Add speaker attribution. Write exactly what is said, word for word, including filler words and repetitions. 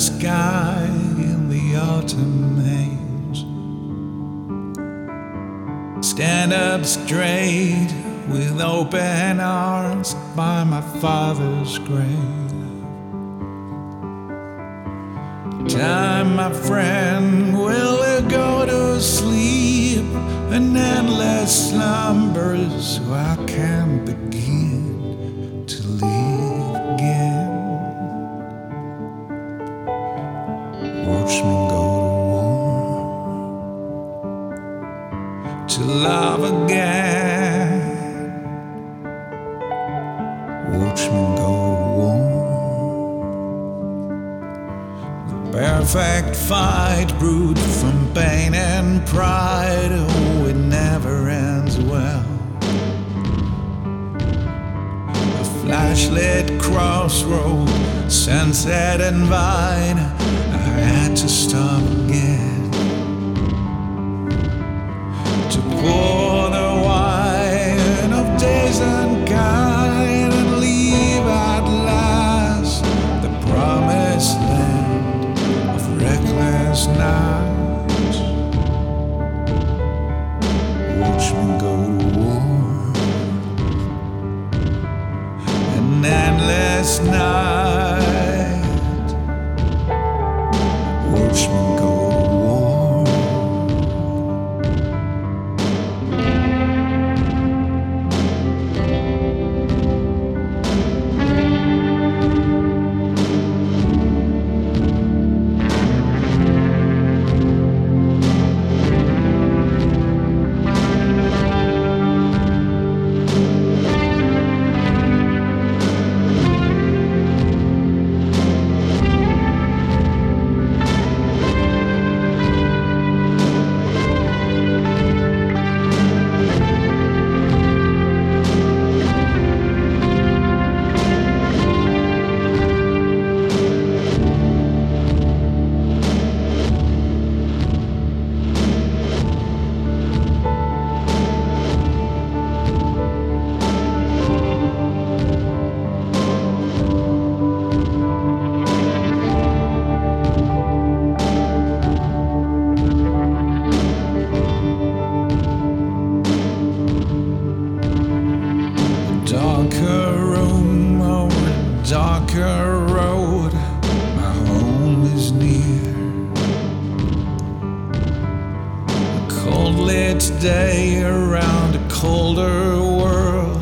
Speaker 1: sky in the autumn haze. Stand up straight with open arms by my father's grave. Time, my friend, will go to sleep, an endless slumber, so I can begin to live again. Watch me go to war, to love again. Watch me go to war. Perfect fight brewed from pain and pride. Oh, it never ends well. A flashlit crossroad, sunset and vine. I had to stop again to pour the wine of days unkind and leave at last the promised land of reckless nights. Watch me go to war, an endless night. Watch me go to war. Darker room or a darker road, my home is near. A cold lit day around a colder world,